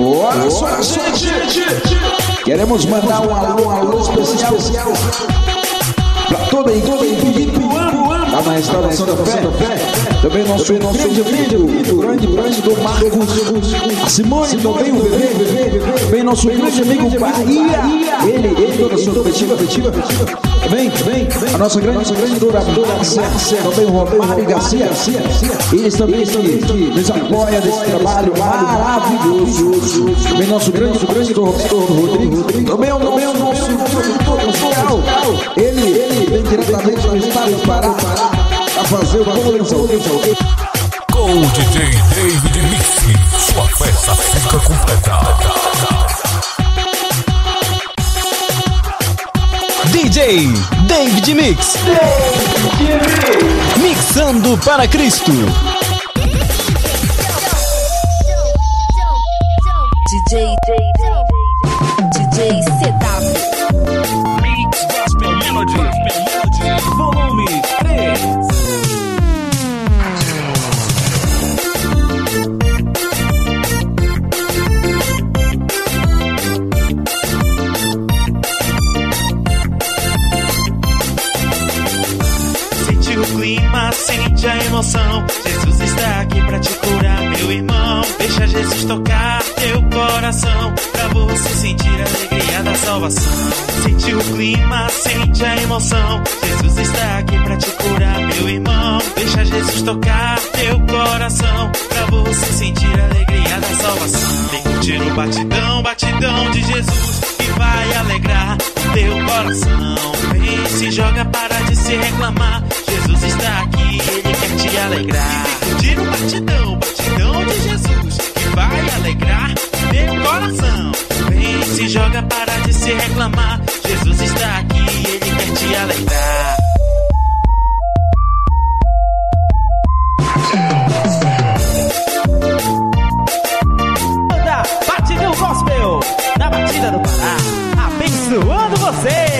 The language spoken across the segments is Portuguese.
Olha só, gente, queremos mandar um alô especial pra toda a equipe da Maestração da Fé. Também nosso grande amigo, grande do Marcos, a Simone, também o bebê, também nosso grande amigo Bahia, ele toda a sua coletiva. Também a nossa grande dura Márcia, também o Romário Garcia, eles também que nos apoia nesse trabalho maravilhoso. Também nosso grande do Rodrigo, também o nosso produtor musical, ele vem diretamente do estado do Pará a fazer o Polenzão. Com o DJ David Mix, sua festa fica completa. DJ David Mix, mixando para Cristo. DJ CW Mix Gospel Melody, volume 3. Sente o clima, sente a emoção. Jesus está aqui pra te curar, meu irmão. Deixa Jesus tocar teu coração, pra você sentir a alegria da salvação. Sente o clima, sente a emoção. Jesus está aqui pra te curar, meu irmão. Deixa Jesus tocar teu coração, pra você sentir a alegria da salvação. Vem curtir o batidão de Jesus, que vai alegrar o teu coração. Vem, se joga, para de se reclamar. Jesus está aqui, Ele quer te alegrar. Vem curtir o batidão de Jesus, que vai alegrar o teu coração. Vem, se joga, para de se reclamar. Jesus está aqui, Ele quer te alegrar. Batidão Gospel, na batida do Pará, abençoando você.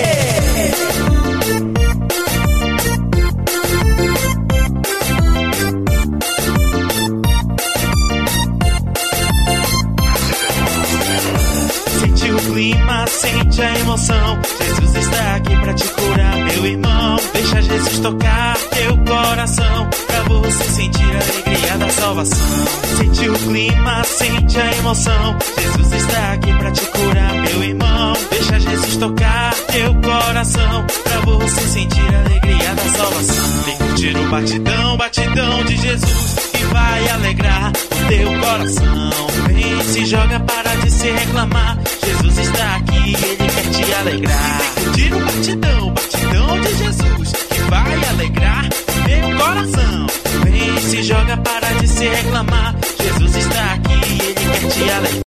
Sente o clima, sente a emoção. Jesus está aqui pra te curar, meu irmão. Deixa Jesus tocar teu coração, pra você sentir a alegria da salvação. Sente o clima, sente a emoção. Jesus está aqui pra te curar, meu irmão. Deixa Jesus tocar teu coração, pra você sentir a alegria da salvação. Vem curtir o batidão de Jesus, que vai alegrar o teu coração. Vem, se joga, para de se reclamar. Jesus está aqui, Ele quer te alegrar. Vem curtir o batidão de Jesus, que vai alegrar o teu coração. Vem, se joga, para de se reclamar. Jesus está aqui, Ele quer te alegrar.